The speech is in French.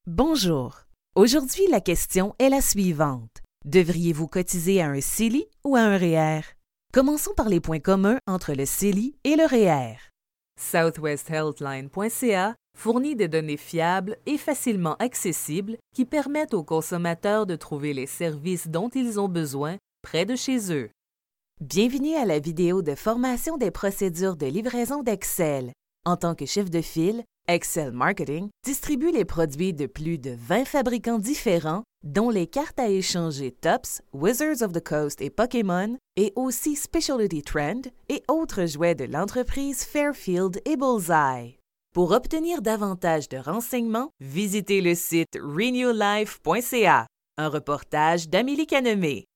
Bonjour. Aujourd'hui, la question est la suivante. Devriez-vous cotiser à un CELI ou à un REER? Commençons par les points communs entre le CELI et le REER. SouthwestHealthline.ca fournit des données fiables et facilement accessibles qui permettent aux consommateurs de trouver les services dont ils ont besoin près de chez eux. Bienvenue à la vidéo de formation des procédures de livraison d'Excel. En tant que chef de file, Excel Marketing distribue les produits de plus de 20 fabricants différents, dont les cartes à échanger Topps, Wizards of the Coast et Pokémon, et aussi Specialty Trend et autres jouets de l'entreprise Fairfield et Bullseye. Pour obtenir davantage de renseignements, visitez le site renewlife.ca. Un reportage d'Amélie Canemé.